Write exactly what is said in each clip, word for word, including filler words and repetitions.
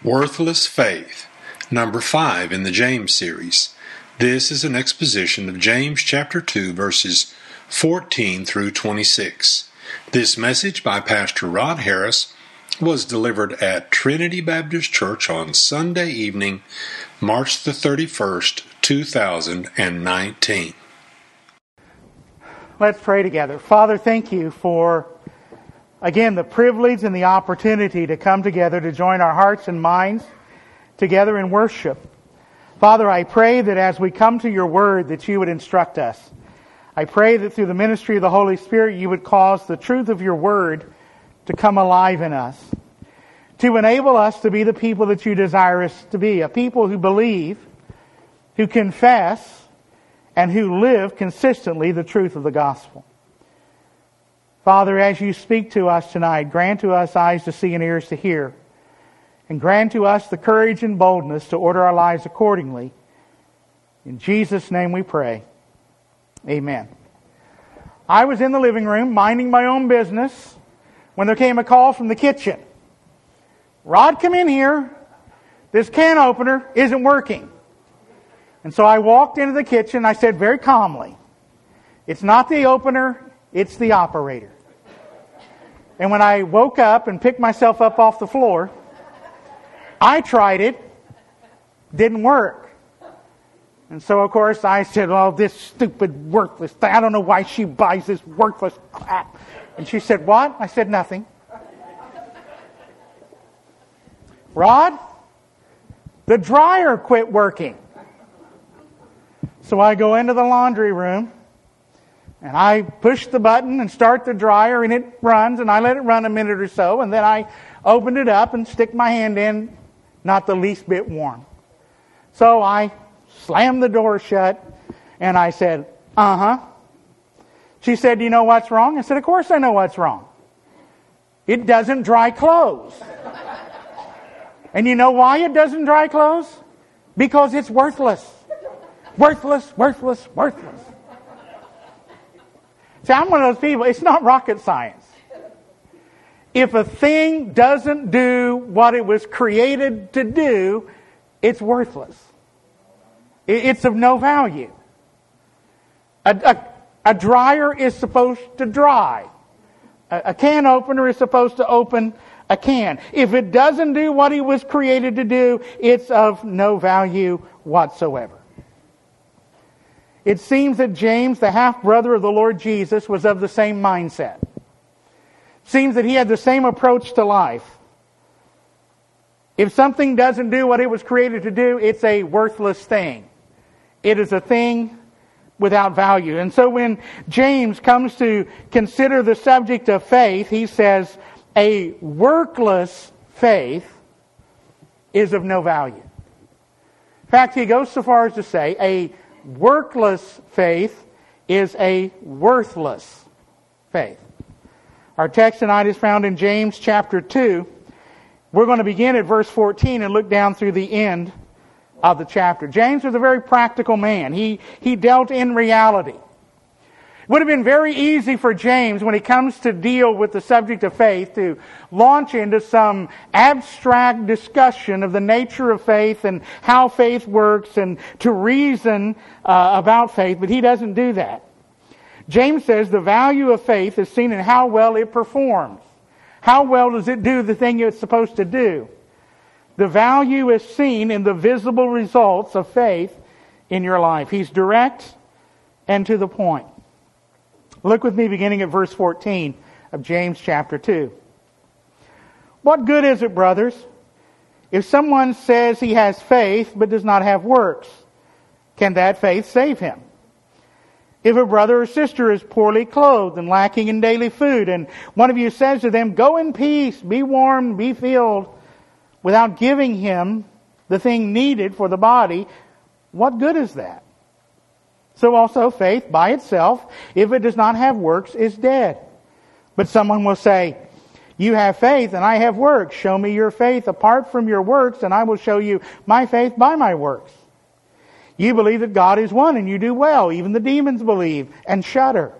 Worthless Faith, number five in the James series. This is an exposition of James chapter two, verses fourteen through twenty-six. This message by Pastor Rod Harris was delivered at Trinity Baptist Church on Sunday evening, March the thirty-first, two thousand nineteen. Let's pray together. Father, thank you for, again, the privilege and the opportunity to come together to join our hearts and minds together in worship. Father, I pray that as we come to your word that you would instruct us. I pray that through the ministry of the Holy Spirit you would cause the truth of your word to come alive in us, to enable us to be the people that you desire us to be, a people who believe, who confess, and who live consistently the truth of the gospel. Father, as you speak to us tonight, grant to us eyes to see and ears to hear, and grant to us the courage and boldness to order our lives accordingly. In Jesus' name we pray. Amen. I was in the living room minding my own business when there came a call from the kitchen. Rod, come in here. This can opener isn't working. And so I walked into the kitchen. I said very calmly, it's not the opener, it's the operator. And when I woke up and picked myself up off the floor, I tried it. Didn't work. And so, of course, I said, oh, this stupid, worthless thing. I don't know why she buys this worthless crap. And she said, what? I said, nothing. Rod, the dryer quit working. So I go into the laundry room, and I push the button and start the dryer, and it runs, and I let it run a minute or so, and then I open it up and stick my hand in, not the least bit warm. So I slammed the door shut, and I said, uh-huh. She said, do you know what's wrong? I said, of course I know what's wrong. It doesn't dry clothes. And you know why it doesn't dry clothes? Because it's worthless. Worthless, worthless, worthless. See, I'm one of those people, it's not rocket science. If a thing doesn't do what it was created to do, it's worthless. It's of no value. A, a, a dryer is supposed to dry. A, a can opener is supposed to open a can. If it doesn't do what it was created to do, it's of no value whatsoever. It seems that James, the half-brother of the Lord Jesus, was of the same mindset. Seems that he had the same approach to life. If something doesn't do what it was created to do, it's a worthless thing. It is a thing without value. And so when James comes to consider the subject of faith, he says, a workless faith is of no value. In fact, he goes so far as to say, a workless faith is a worthless faith. Our text tonight is found in James chapter two. We're going to begin at verse fourteen and look down through the end of the chapter. James was a very practical man. He, he dealt in reality. It would have been very easy for James, when he comes to deal with the subject of faith, to launch into some abstract discussion of the nature of faith and how faith works and to reason uh, about faith, but he doesn't do that. James says the value of faith is seen in how well it performs. How well does it do the thing it's supposed to do? The value is seen in the visible results of faith in your life. He's direct and to the point. Look with me beginning at verse fourteen of James chapter two. What good is it, brothers, if someone says he has faith but does not have works? Can that faith save him? If a brother or sister is poorly clothed and lacking in daily food, and one of you says to them, go in peace, be warmed, be filled, without giving him the thing needed for the body, what good is that? So also faith by itself, if it does not have works, is dead. But someone will say, you have faith and I have works. Show me your faith apart from your works, and I will show you my faith by my works. You believe that God is one, and you do well. Even the demons believe and shudder.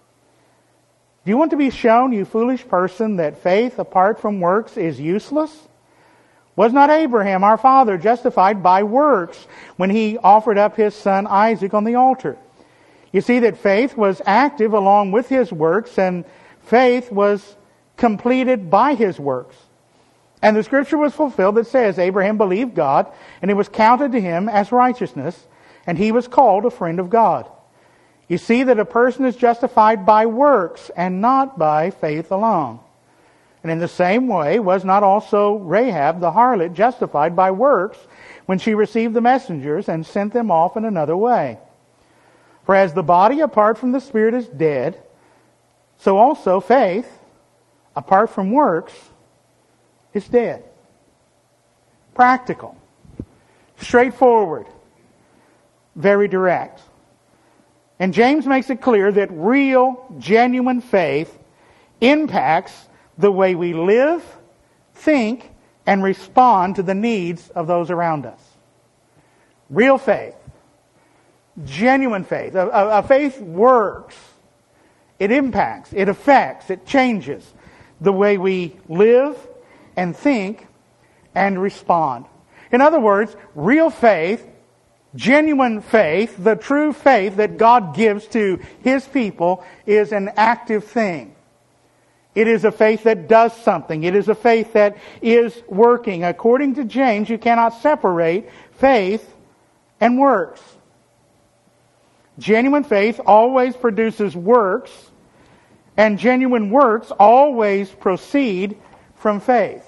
Do you want to be shown, you foolish person, that faith apart from works is useless? Was not Abraham, our father, justified by works when he offered up his son Isaac on the altar? You see that faith was active along with his works, and faith was completed by his works. And the scripture was fulfilled that says, Abraham believed God, and it was counted to him as righteousness, and he was called a friend of God. You see that a person is justified by works and not by faith alone. And in the same way, was not also Rahab the harlot justified by works when she received the messengers and sent them off in another way? For as the body apart from the spirit is dead, so also faith apart from works is dead. Practical. Straightforward. Very direct. And James makes it clear that real, genuine faith impacts the way we live, think, and respond to the needs of those around us. Real faith. Genuine faith. A, a, a faith works. It impacts, it affects, it changes the way we live and think and respond. In other words, real faith, genuine faith, the true faith that God gives to His people is an active thing. It is a faith that does something. It is a faith that is working. According to James, you cannot separate faith and works. Genuine faith always produces works, and genuine works always proceed from faith.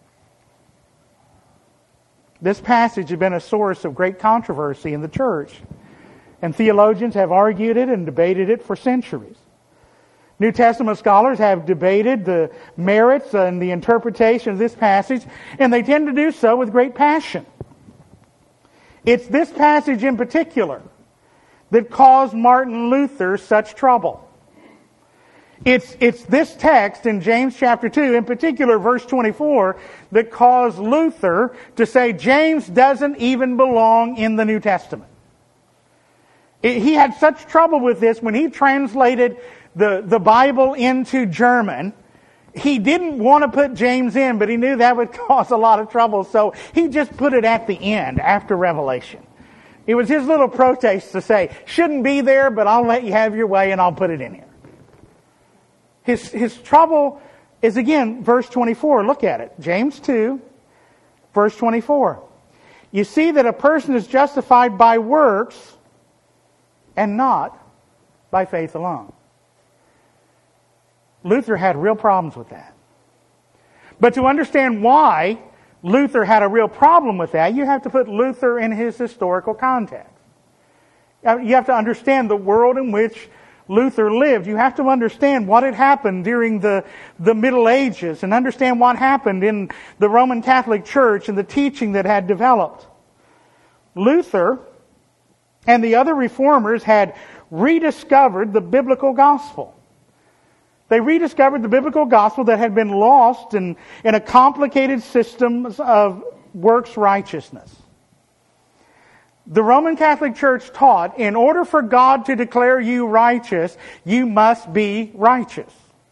This passage has been a source of great controversy in the church, and theologians have argued it and debated it for centuries. New Testament scholars have debated the merits and the interpretation of this passage, and they tend to do so with great passion. It's this passage in particular that caused Martin Luther such trouble. It's, it's this text in James chapter two, in particular verse twenty-four, that caused Luther to say James doesn't even belong in the New Testament. It, he had such trouble with this when he translated the, the Bible into German. He didn't want to put James in, but he knew that would cause a lot of trouble, so he just put it at the end after Revelation. It was his little protest to say, shouldn't be there, but I'll let you have your way and I'll put it in here. His, his trouble is, again, verse twenty-four. Look at it. James two, verse twenty-four. You see that a person is justified by works and not by faith alone. Luther had real problems with that. But to understand why Luther had a real problem with that, you have to put Luther in his historical context. You have to understand the world in which Luther lived. You have to understand what had happened during the, the Middle Ages and understand what happened in the Roman Catholic Church and the teaching that had developed. Luther and the other reformers had rediscovered the biblical gospel. They rediscovered the biblical gospel that had been lost in, in a complicated system of works righteousness. The Roman Catholic Church taught, in order for God to declare you righteous, you must be righteous.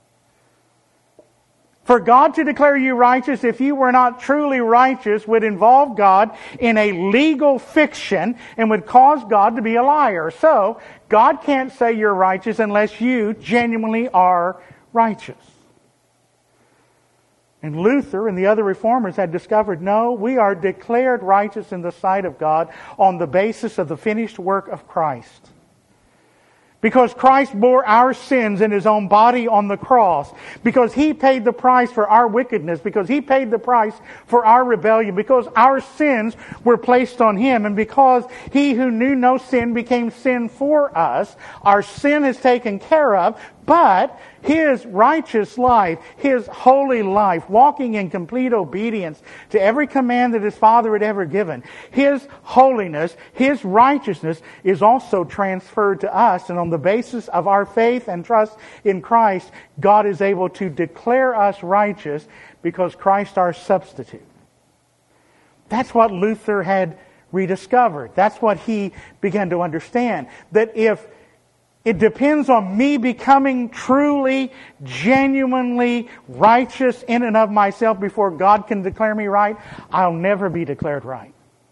For God to declare you righteous, if you were not truly righteous, would involve God in a legal fiction and would cause God to be a liar. So, God can't say you're righteous unless you genuinely are righteous. And Luther and the other reformers had discovered, no, we are declared righteous in the sight of God on the basis of the finished work of Christ. Because Christ bore our sins in His own body on the cross. Because He paid the price for our wickedness. Because He paid the price for our rebellion. Because our sins were placed on Him. And because He who knew no sin became sin for us, our sin is taken care of. But His righteous life, His holy life, walking in complete obedience to every command that His Father had ever given, His holiness, His righteousness is also transferred to us. And on the basis of our faith and trust in Christ, God is able to declare us righteous because Christ our substitute. That's what Luther had rediscovered. That's what he began to understand. That if It depends on me becoming truly, genuinely righteous in and of myself before God can declare me right. I'll never be declared right.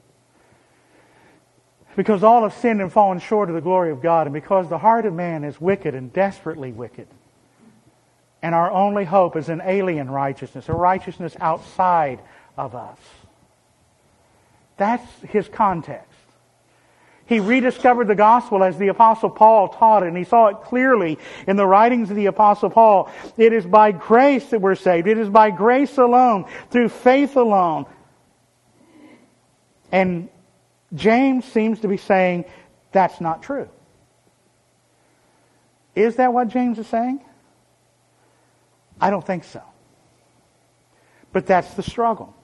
Because all have sinned and fallen short of the glory of God, and because the heart of man is wicked and desperately wicked. And our only hope is an alien righteousness, a righteousness outside of us. That's his context. He rediscovered the gospel as the Apostle Paul taught it, and he saw it clearly in the writings of the Apostle Paul. It is by grace that we're saved. It is by grace alone, through faith alone. And James seems to be saying that's not true. Is that what James is saying? I don't think so. But that's the struggle.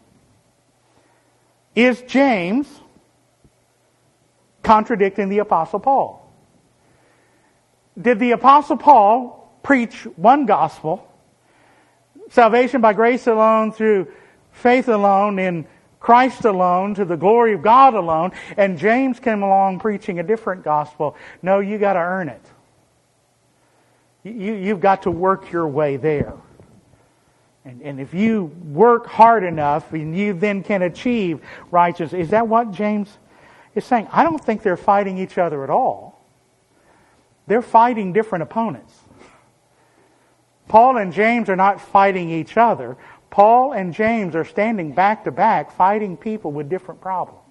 Is James contradicting the Apostle Paul? Did the Apostle Paul preach one gospel, salvation by grace alone, through faith alone, in Christ alone, to the glory of God alone, and James came along preaching a different gospel? No, you got to earn it. You, you've got to work your way there. And, and if you work hard enough, and you then can achieve righteousness. Is that what James is saying? I don't think they're fighting each other at all. They're fighting different opponents. Paul and James are not fighting each other. Paul and James are standing back to back, fighting people with different problems.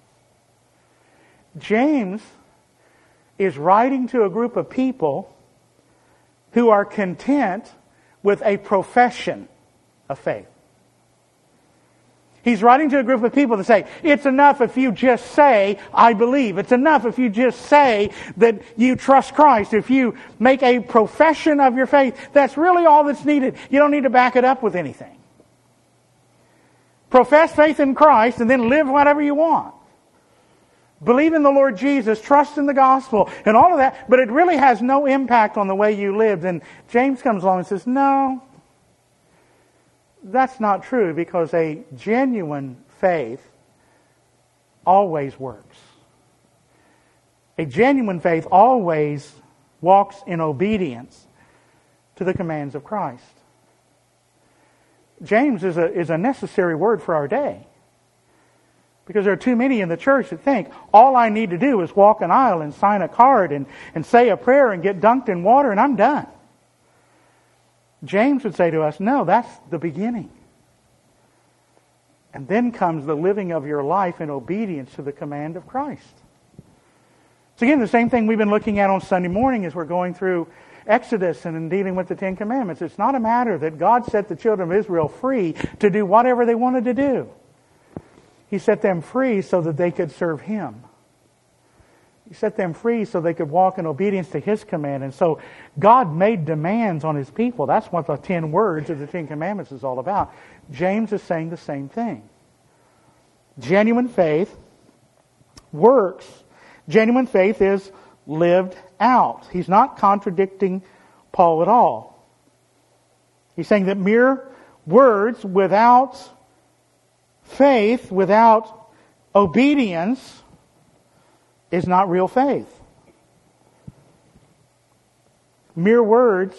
James is writing to a group of people who are content with a profession of faith. He's writing to a group of people to say, it's enough if you just say, I believe. It's enough if you just say that you trust Christ. If you make a profession of your faith, that's really all that's needed. You don't need to back it up with anything. Profess faith in Christ and then live whatever you want. Believe in the Lord Jesus, trust in the gospel, and all of that, but it really has no impact on the way you lived. And James comes along and says, no, that's not true, because a genuine faith always works. A genuine faith always walks in obedience to the commands of Christ. James is a, is a necessary word for our day. Because there are too many in the church that think, all I need to do is walk an aisle and sign a card and, and say a prayer and get dunked in water and I'm done. James would say to us, no, that's the beginning. And then comes the living of your life in obedience to the command of Christ. So again, the same thing we've been looking at on Sunday morning as we're going through Exodus and in dealing with the Ten Commandments. It's not a matter that God set the children of Israel free to do whatever they wanted to do. He set them free so that they could serve Him. He set them free so they could walk in obedience to His command. And so God made demands on His people. That's what the ten words of the Ten Commandments is all about. James is saying the same thing. Genuine faith works. Genuine faith is lived out. He's not contradicting Paul at all. He's saying that mere words without faith, without obedience, is not real faith. Mere words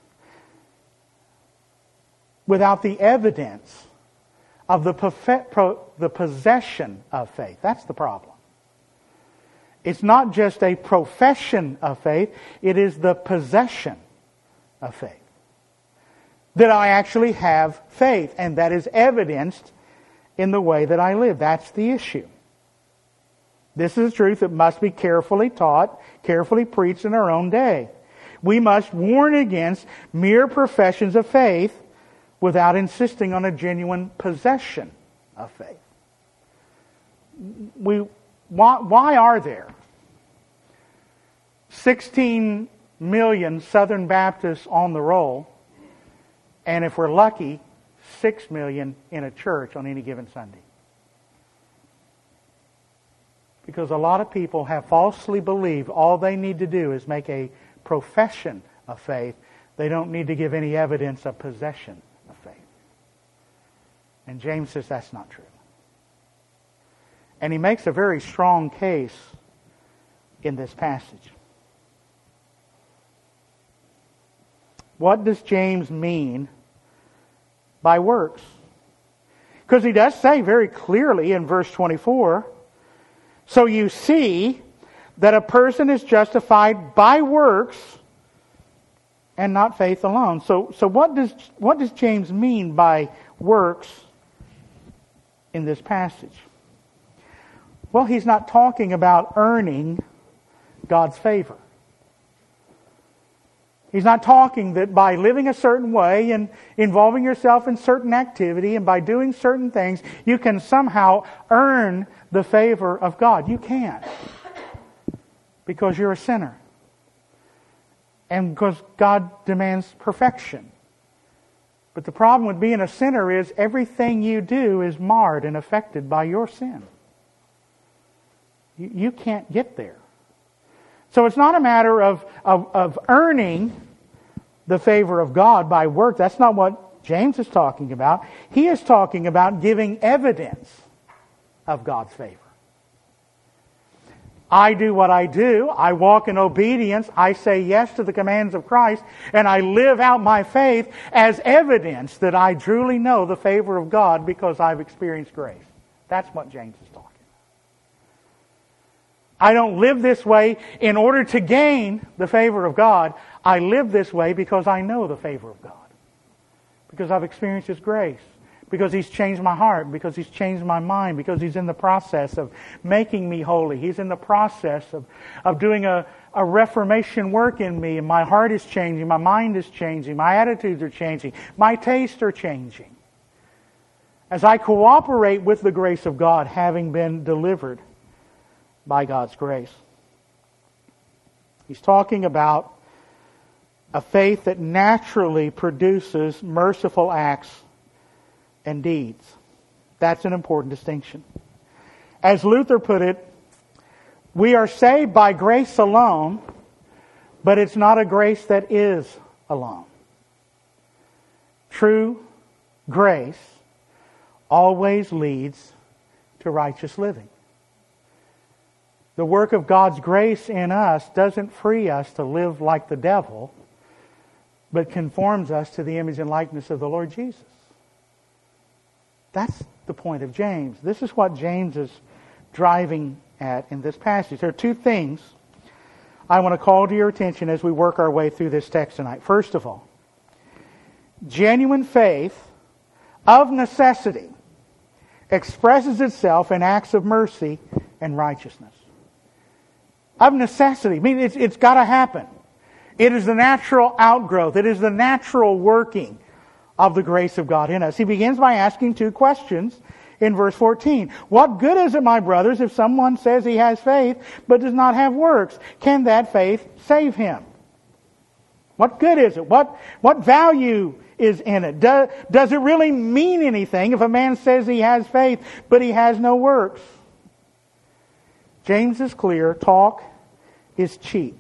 without the evidence of the, perfect, the possession of faith. That's the problem. It's not just a profession of faith, it is the possession of faith. That I actually have faith, and that is evidenced in the way that I live. That's the issue. This is a truth that must be carefully taught, carefully preached in our own day. We must warn against mere professions of faith without insisting on a genuine possession of faith. We, why, why are there sixteen million Southern Baptists on the roll, and if we're lucky, six million in a church on any given Sunday? Because a lot of people have falsely believed all they need to do is make a profession of faith. They don't need to give any evidence of possession of faith. And James says that's not true. And he makes a very strong case in this passage. What does James mean by works? Because he does say very clearly in verse twenty-four, so you see that a person is justified by works and not faith alone. So, so what does what does James mean by works in this passage? Well, he's not talking about earning God's favor. He's not talking that by living a certain way and involving yourself in certain activity and by doing certain things, you can somehow earn the favor of God. You can't. Because you're a sinner. And because God demands perfection. But the problem with being a sinner is everything you do is marred and affected by your sin. You, you can't get there. So it's not a matter of, of, of earning the favor of God by work. That's not what James is talking about. He is talking about giving evidence of God's favor. I do what I do. I walk in obedience. I say yes to the commands of Christ. And I live out my faith as evidence that I truly know the favor of God because I've experienced grace. That's what James is talking about. I don't live this way in order to gain the favor of God. I live this way because I know the favor of God. Because I've experienced His grace. Because He's changed my heart. Because He's changed my mind. Because He's in the process of making me holy. He's in the process of, of doing a, a reformation work in me. And my heart is changing. My mind is changing. My attitudes are changing. My tastes are changing. As I cooperate with the grace of God, having been delivered by God's grace. He's talking about a faith that naturally produces merciful acts and deeds. That's an important distinction. As Luther put it, we are saved by grace alone, but it's not a grace that is alone. True grace always leads to righteous living. The work of God's grace in us doesn't free us to live like the devil, but conforms us to the image and likeness of the Lord Jesus. That's the point of James. This is what James is driving at in this passage. There are two things I want to call to your attention as we work our way through this text tonight. First of all, genuine faith of necessity expresses itself in acts of mercy and righteousness. Of necessity. I mean, it's, it's got to happen. It is the natural outgrowth. It is the natural working of the grace of God in us. He begins by asking two questions in verse fourteen. What good is it, my brothers, if someone says he has faith but does not have works? Can that faith save him? What good is it? What, what value is in it? Do, does it really mean anything if a man says he has faith but he has no works? James is clear. Talk is cheap.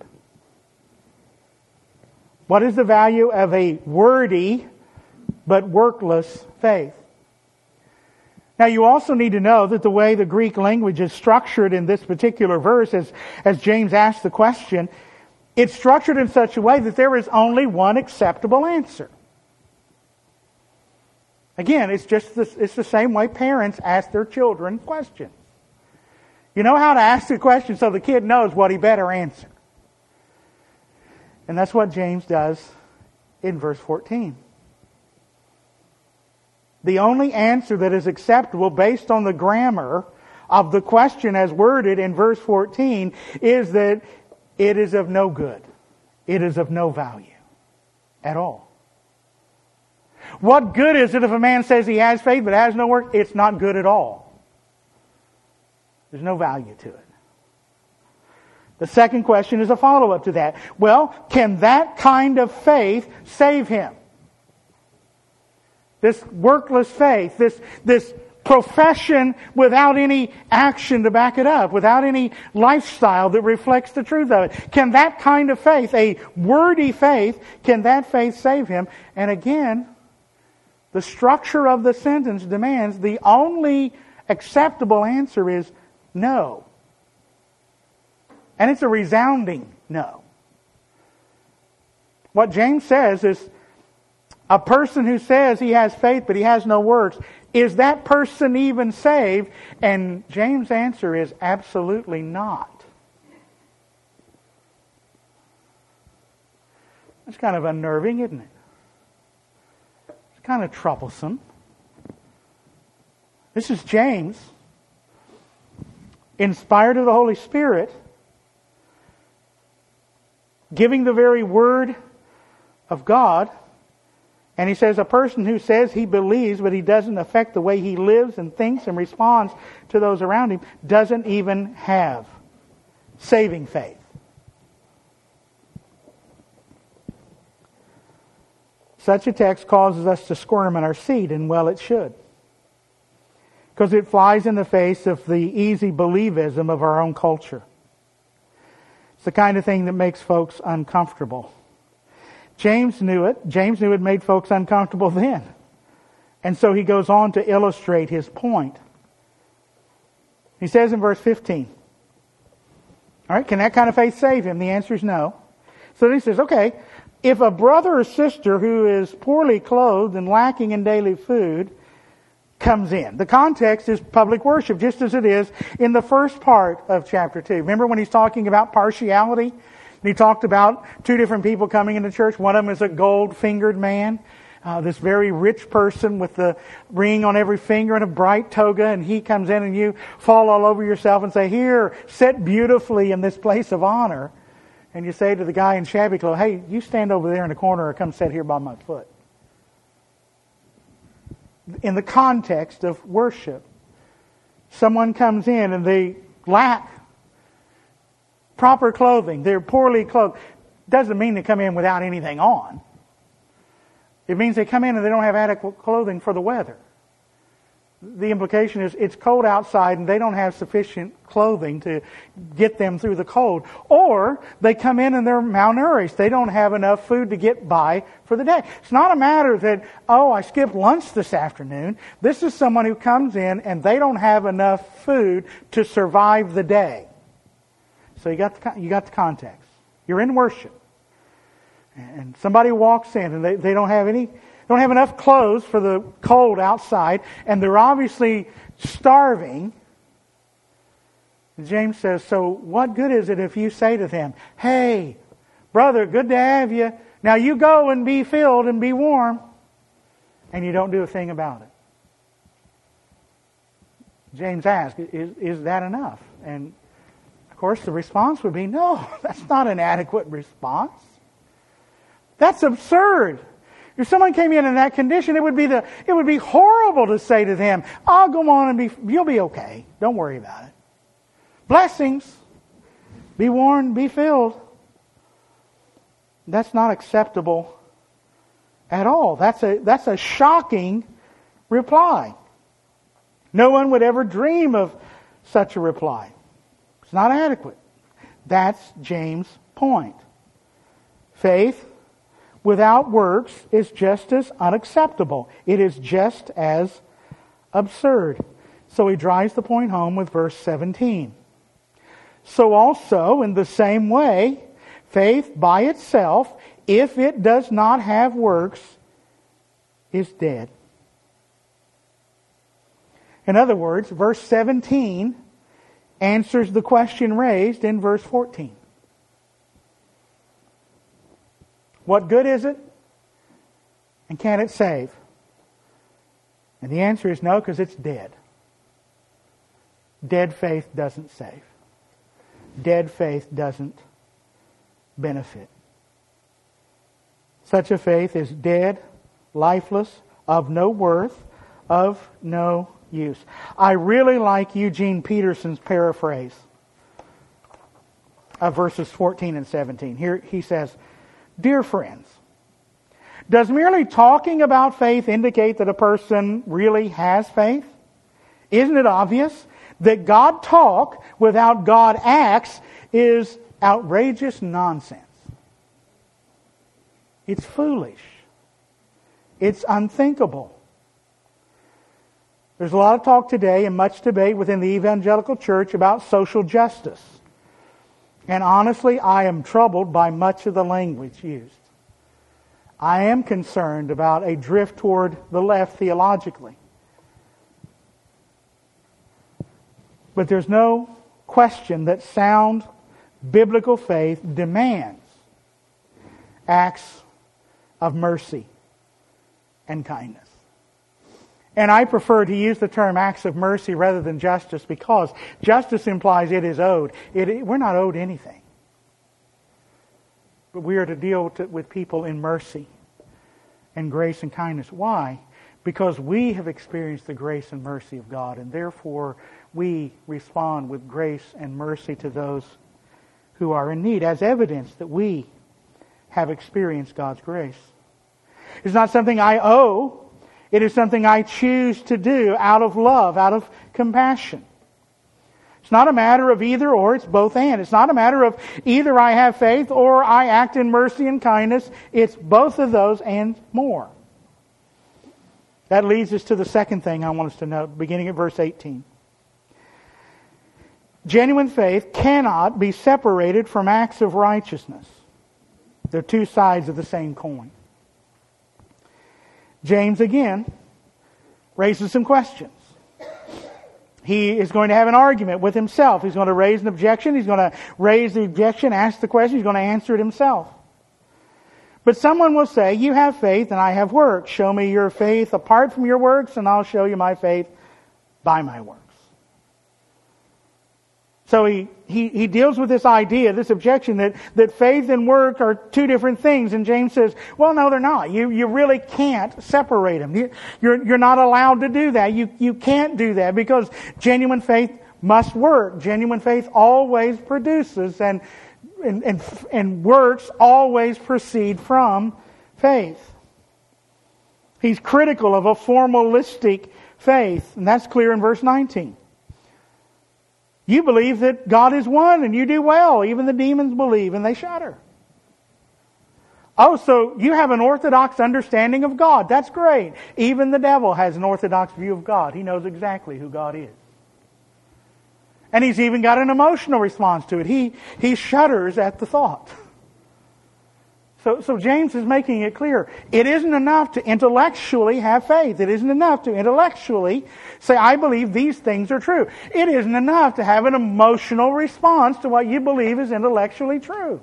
What is the value of a wordy but workless faith? Now, you also need to know that the way the Greek language is structured in this particular verse, as, as James asks the question, it's structured in such a way that there is only one acceptable answer. Again, it's just the, it's the same way parents ask their children questions. You know how to ask the question so the kid knows what he better answer. And that's what James does in verse fourteen. The only answer that is acceptable based on the grammar of the question as worded in verse fourteen is that it is of no good. It is of no value at all. What good is it if a man says he has faith but has no work? It's not good at all. There's no value to it. The second question is a follow-up to that. Well, can that kind of faith save him? This workless faith, this, this profession without any action to back it up, without any lifestyle that reflects the truth of it. Can that kind of faith, a wordy faith, can that faith save him? And again, the structure of the sentence demands the only acceptable answer is no. And it's a resounding no. What James says is, a person who says he has faith but he has no works, is that person even saved? And James' answer is absolutely not. It's kind of unnerving, isn't it? It's kind of troublesome. This is James, inspired of the Holy Spirit, giving the very word of God. And he says a person who says he believes but he doesn't affect the way he lives and thinks and responds to those around him doesn't even have saving faith. Such a text causes us to squirm in our seat, and well it should. Because it flies in the face of the easy believism of our own culture. It's the kind of thing that makes folks uncomfortable. James knew it. James knew it made folks uncomfortable then. And so he goes on to illustrate his point. He says in verse fifteen, all right, can that kind of faith save him? The answer is no. So then he says, okay, if a brother or sister who is poorly clothed and lacking in daily food comes in. The context is public worship, just as it is in the first part of chapter two. Remember when he's talking about partiality? And he talked about two different people coming into church. One of them is a gold-fingered man, uh, this very rich person with the ring on every finger and a bright toga, and he comes in and you fall all over yourself and say, here, sit beautifully in this place of honor. And you say to the guy in shabby clothes, hey, you stand over there in the corner or come sit here by my foot. In the context of worship, someone comes in and they lack proper clothing. They're poorly clothed. Doesn't mean they come in without anything on. It means they come in and they don't have adequate clothing for the weather. The implication is it's cold outside and they don't have sufficient clothing to get them through the cold. Or they come in and they're malnourished. They don't have enough food to get by for the day. It's not a matter that, oh, I skipped lunch this afternoon. This is someone who comes in and they don't have enough food to survive the day. So you got the, you got the context. You're in worship. And somebody walks in and they, they don't have any... don't have enough clothes for the cold outside, and they're obviously starving. James says, so what good is it if you say to them, hey, brother, good to have you. Now you go and be filled and be warm, and you don't do a thing about it. James asks, is, is that enough? And of course the response would be, no, that's not an adequate response. That's absurd. If someone came in in that condition, it would be the it would be horrible to say to them, "I'll go on and be you'll be okay. Don't worry about it. Blessings. Be warned, be filled." That's not acceptable at all. That's a that's a shocking reply. No one would ever dream of such a reply. It's not adequate. That's James' point. Faith without works is just as unacceptable. It is just as absurd. So he drives the point home with verse seventeen. So also, in the same way, faith by itself, if it does not have works, is dead. In other words, verse seventeen answers the question raised in verse fourteen. What good is it? And can it save? And the answer is no, because it's dead. Dead faith doesn't save. Dead faith doesn't benefit. Such a faith is dead, lifeless, of no worth, of no use. I really like Eugene Peterson's paraphrase of verses fourteen and seventeen. Here he says, dear friends, does merely talking about faith indicate that a person really has faith? Isn't it obvious that God talk without God acts is outrageous nonsense? It's foolish. It's unthinkable. There's a lot of talk today and much debate within the evangelical church about social justice. And honestly, I am troubled by much of the language used. I am concerned about a drift toward the left theologically. But there's no question that sound biblical faith demands acts of mercy and kindness. And I prefer to use the term acts of mercy rather than justice, because justice implies it is owed. It, we're not owed anything. But we are to deal to, with people in mercy and grace and kindness. Why? Because we have experienced the grace and mercy of God, and therefore we respond with grace and mercy to those who are in need, as evidence that we have experienced God's grace. It's not something I owe. It is something I choose to do out of love, out of compassion. It's not a matter of either or, it's both and. It's not a matter of either I have faith or I act in mercy and kindness. It's both of those and more. That leads us to the second thing I want us to note, beginning at verse eighteen. Genuine faith cannot be separated from acts of righteousness. They're two sides of the same coin. James again raises some questions. He is going to have an argument with himself. He's going to raise an objection. He's going to raise the objection, ask the question. He's going to answer it himself. But someone will say, you have faith and I have works. Show me your faith apart from your works and I'll show you my faith by my works. So he, he, he deals with this idea, this objection that, that faith and work are two different things. And James says, well, no, they're not. You, you really can't separate them. You, you're, you're not allowed to do that. You, you can't do that because genuine faith must work. Genuine faith always produces and, and, and, and works always proceed from faith. He's critical of a formalistic faith. And that's clear in verse nineteen. You believe that God is one and you do well. Even the demons believe and they shudder. Oh, so you have an orthodox understanding of God. That's great. Even the devil has an orthodox view of God. He knows exactly who God is. And he's even got an emotional response to it. He, he shudders at the thought. So, so James is making it clear. It isn't enough to intellectually have faith. It isn't enough to intellectually say, I believe these things are true. It isn't enough to have an emotional response to what you believe is intellectually true.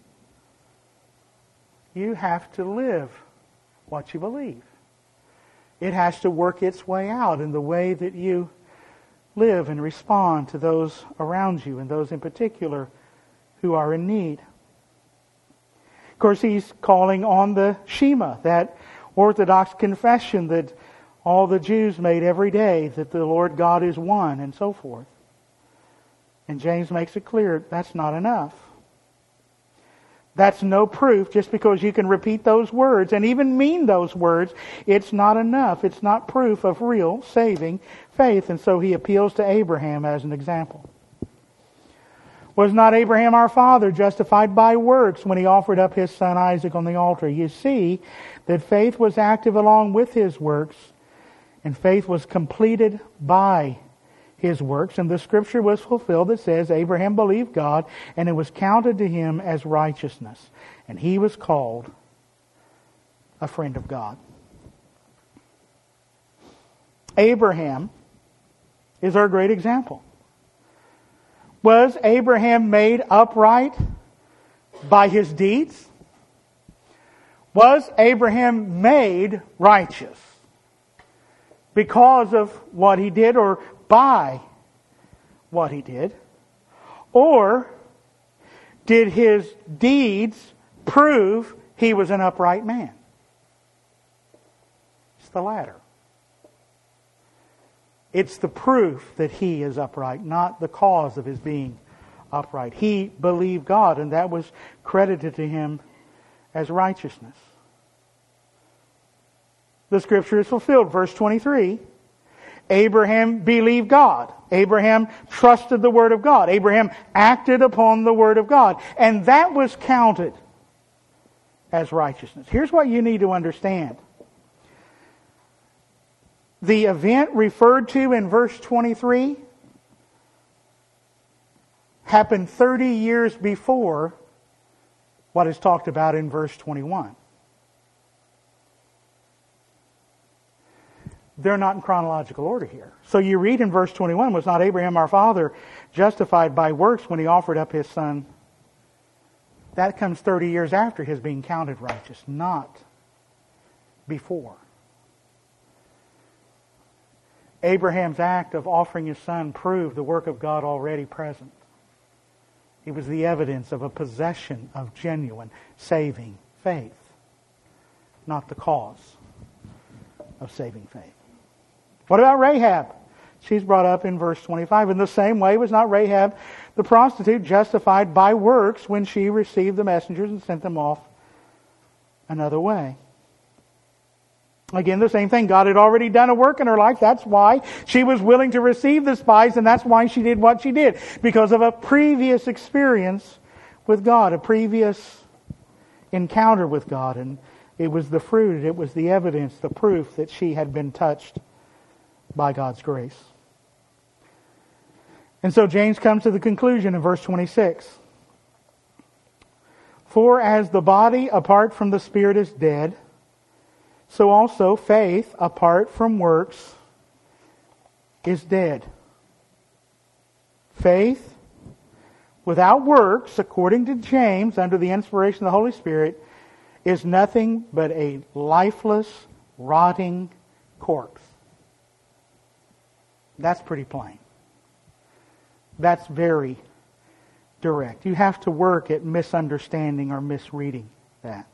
You have to live what you believe. It has to work its way out in the way that you live and respond to those around you and those in particular who are in need. Of course, he's calling on the Shema, that Orthodox confession that all the Jews made every day, that the Lord God is one, and so forth. And James makes it clear that's not enough. That's no proof. Just because you can repeat those words and even mean those words, it's not enough. It's not proof of real saving faith. And so he appeals to Abraham as an example. Was not Abraham our father justified by works when he offered up his son Isaac on the altar? You see that faith was active along with his works, and faith was completed by his works. And the scripture was fulfilled that says, Abraham believed God, and it was counted to him as righteousness. And he was called a friend of God. Abraham is our great example. Was Abraham made upright by his deeds? Was Abraham made righteous because of what he did or by what he did? Or did his deeds prove he was an upright man? It's the latter. It's the proof that he is upright, not the cause of his being upright. He believed God, and that was credited to him as righteousness. The scripture is fulfilled. Verse twenty-three. Abraham believed God. Abraham trusted the Word of God. Abraham acted upon the Word of God. And that was counted as righteousness. Here's what you need to understand. The event referred to in verse twenty-three happened thirty years before what is talked about in verse twenty-one. they're not in chronological order here. So you read in verse twenty-one, was not Abraham our father justified by works when he offered up his son? That comes thirty years after his being counted righteous, not before. Abraham's act of offering his son proved the work of God already present. It was the evidence of a possession of genuine saving faith, not the cause of saving faith. What about Rahab? She's brought up in verse twenty-five. In the same way, was not Rahab the prostitute justified by works when she received the messengers and sent them off another way? Again, the same thing. God had already done a work in her life. That's why she was willing to receive the spies, and that's why she did what she did. Because of a previous experience with God, a previous encounter with God. And it was the fruit, it was the evidence, the proof that she had been touched by God's grace. And so James comes to the conclusion in verse twenty-six. For as the body apart from the spirit is dead, so also faith apart from works is dead. Faith without works, according to James, under the inspiration of the Holy Spirit, is nothing but a lifeless, rotting corpse. That's pretty plain. That's very direct. You have to work at misunderstanding or misreading that.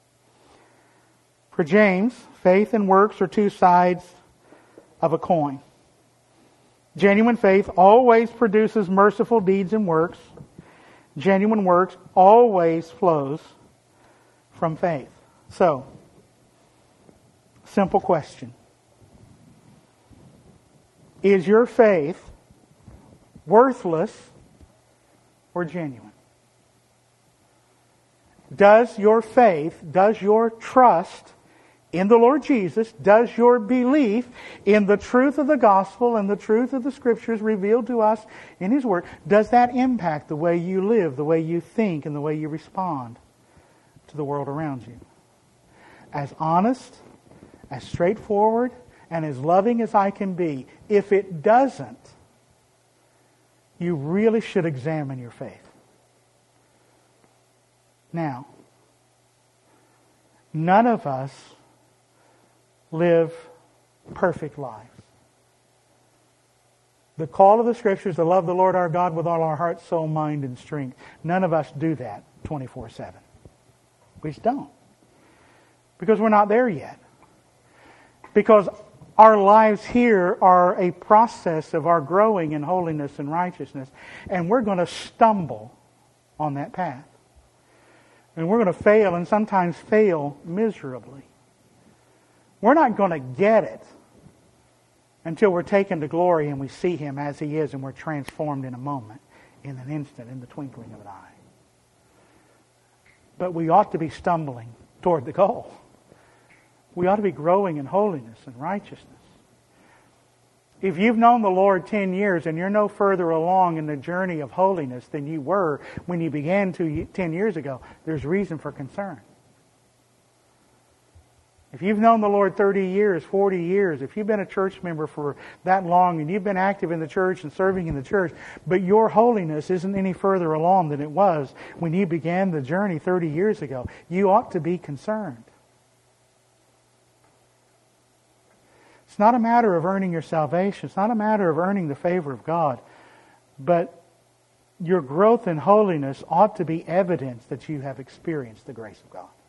For James, faith and works are two sides of a coin. Genuine faith always produces merciful deeds and works. Genuine works always flows from faith. So, simple question. Is your faith worthless or genuine? Does your faith, does your trust in the Lord Jesus, does your belief in the truth of the gospel and the truth of the Scriptures revealed to us in His Word, does that impact the way you live, the way you think, and the way you respond to the world around you? As honest, as straightforward, and as loving as I can be, if it doesn't, you really should examine your faith. Now, none of us live perfect lives. The call of the Scriptures to love the Lord our God with all our heart, soul, mind, and strength. None of us do that twenty-four seven. We just don't. Because we're not there yet. Because our lives here are a process of our growing in holiness and righteousness. And we're going to stumble on that path. And we're going to fail, and sometimes fail miserably. We're not going to get it until we're taken to glory and we see Him as He is and we're transformed in a moment, in an instant, in the twinkling of an eye. But we ought to be stumbling toward the goal. We ought to be growing in holiness and righteousness. If you've known the Lord ten years and you're no further along in the journey of holiness than you were when you began to ten years ago, there's reason for concern. If you've known the Lord thirty years, forty years, if you've been a church member for that long and you've been active in the church and serving in the church, but your holiness isn't any further along than it was when you began the journey thirty years ago, you ought to be concerned. It's not a matter of earning your salvation. It's not a matter of earning the favor of God. But your growth in holiness ought to be evidence that you have experienced the grace of God.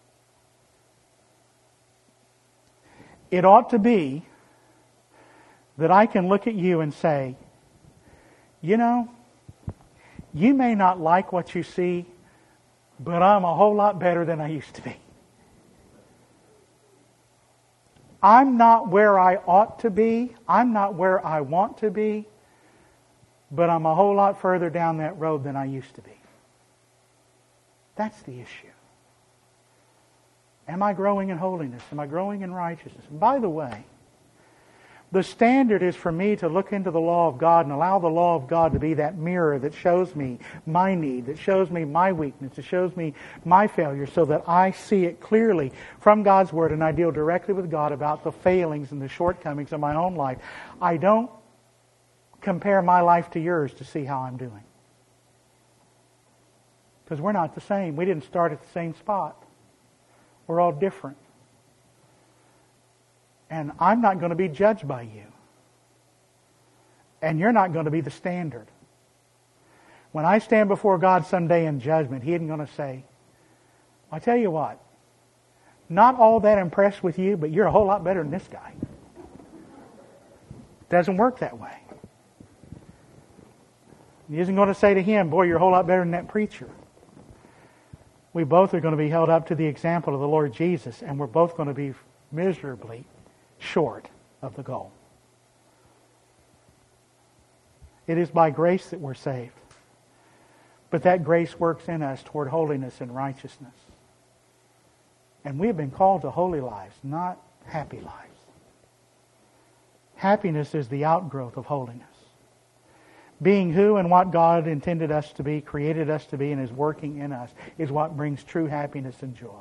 It ought to be that I can look at you and say, you know, you may not like what you see, but I'm a whole lot better than I used to be. I'm not where I ought to be. I'm not where I want to be. But I'm a whole lot further down that road than I used to be. That's the issue. Am I growing in holiness? Am I growing in righteousness? And by the way, The standard is for me to look into the law of God and allow the law of God to be that mirror that shows me my need, that shows me my weakness, that shows me my failure, so that I see it clearly from God's Word and I deal directly with God about the failings and the shortcomings of my own life. I don't compare my life to yours to see how I'm doing. Because we're not the same. We didn't start at the same spot. We're all different. And I'm not going to be judged by you. And you're not going to be the standard. When I stand before God someday in judgment, He isn't going to say, I tell you what, not all that impressed with you, but you're a whole lot better than this guy. It doesn't work that way. He isn't going to say to him, boy, you're a whole lot better than that preacher. We both are going to be held up to the example of the Lord Jesus, and we're both going to be miserably short of the goal. It is by grace that we're saved. But that grace works in us toward holiness and righteousness. And we have been called to holy lives, not happy lives. Happiness is the outgrowth of holiness. Being who and what God intended us to be, created us to be, and is working in us is what brings true happiness and joy.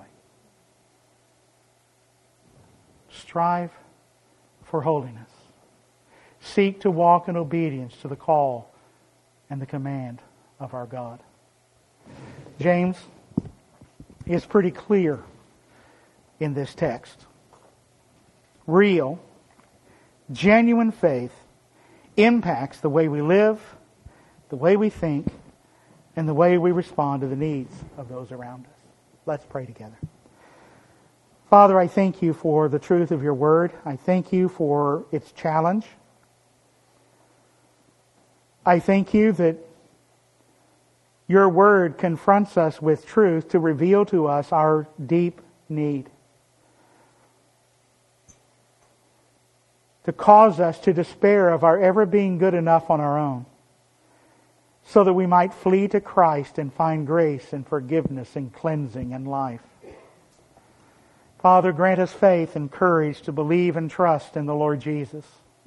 Strive for holiness. Seek to walk in obedience to the call and the command of our God. James is pretty clear in this text. Real, genuine faith impacts the way we live, the way we think, and the way we respond to the needs of those around us. Let's pray together. Father, I thank You for the truth of Your Word. I thank You for its challenge. I thank You that Your Word confronts us with truth to reveal to us our deep need, to cause us to despair of our ever being good enough on our own, so that we might flee to Christ and find grace and forgiveness and cleansing and life. Father, grant us faith and courage to believe and trust in the Lord Jesus.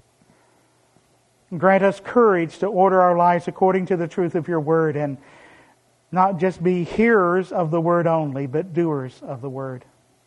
Grant us courage to order our lives according to the truth of Your Word, and not just be hearers of the Word only, but doers of the Word.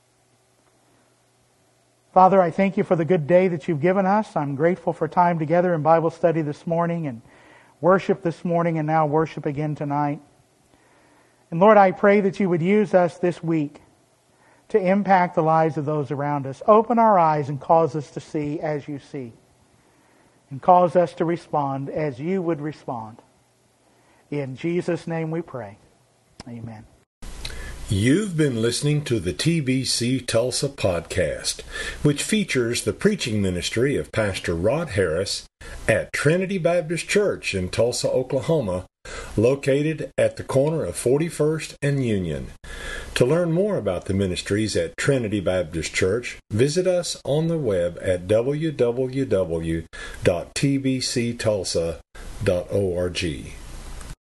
Father, I thank You for the good day that You've given us. I'm grateful for time together in Bible study this morning and worship this morning and now worship again tonight. And Lord, I pray that You would use us this week to impact the lives of those around us. Open our eyes and cause us to see as You see. And cause us to respond as You would respond. In Jesus' name we pray. Amen. You've been listening to the T B C Tulsa podcast, which features the preaching ministry of Pastor Rod Harris at Trinity Baptist Church in Tulsa, Oklahoma, located at the corner of forty-first and Union. To learn more about the ministries at Trinity Baptist Church, visit us on the web at w w w dot t b c tulsa dot org.